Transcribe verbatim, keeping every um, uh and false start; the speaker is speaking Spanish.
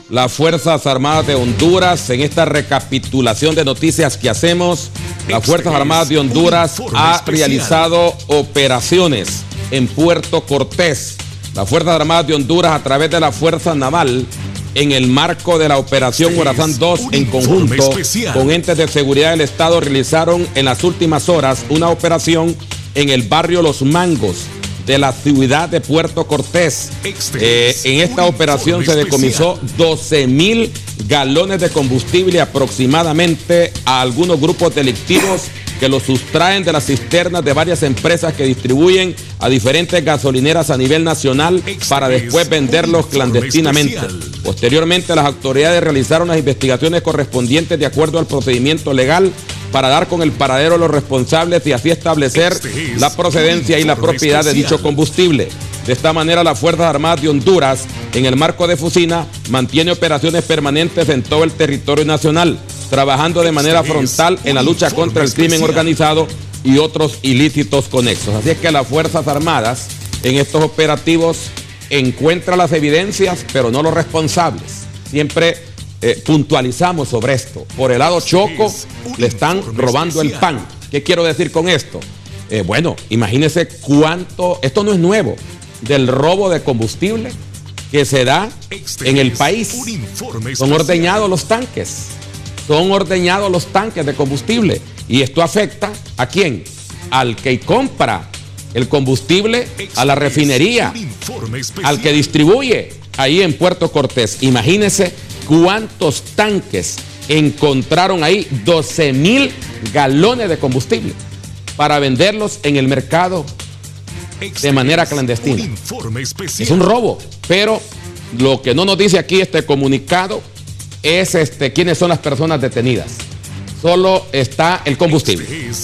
las Fuerzas Armadas de Honduras. En esta recapitulación de noticias que hacemos, las Fuerzas Armadas de Honduras ha realizado operaciones en Puerto Cortés. Las Fuerzas Armadas de Honduras, a través de la Fuerza Naval, en el marco de la Operación Morazán dos, en conjunto con entes de seguridad del Estado, realizaron en las últimas horas una operación en el barrio Los Mangos de la ciudad de Puerto Cortés. Eh, en esta operación se decomisó doce mil galones de combustible aproximadamente a algunos grupos delictivos que los sustraen de las cisternas de varias empresas que distribuyen a diferentes gasolineras a nivel nacional para después venderlos clandestinamente. Posteriormente, las autoridades realizaron las investigaciones correspondientes de acuerdo al procedimiento legal para dar con el paradero de los responsables y así establecer la procedencia y la propiedad de dicho combustible. De esta manera, las Fuerzas Armadas de Honduras, en el marco de Fusina, mantiene operaciones permanentes en todo el territorio nacional, trabajando de manera frontal en la lucha contra el crimen organizado y otros ilícitos conexos. Así es que las Fuerzas Armadas en estos operativos encuentran las evidencias, pero no los responsables. Siempre eh, puntualizamos sobre esto. Por el lado Choco, le están robando el pan. ¿Qué quiero decir con esto? Eh, bueno, imagínense cuánto, esto no es nuevo, del robo de combustible que se da en el país. Son ordeñados los tanques. Son ordeñados los tanques de combustible. Y esto afecta ¿a quién? Al que compra el combustible, a la refinería, al que distribuye ahí en Puerto Cortés. Imagínense cuántos tanques encontraron ahí, doce mil galones de combustible para venderlos en el mercado de manera clandestina. Es un robo, pero lo que no nos dice aquí este comunicado es este, quiénes son las personas detenidas. Solo está el combustible.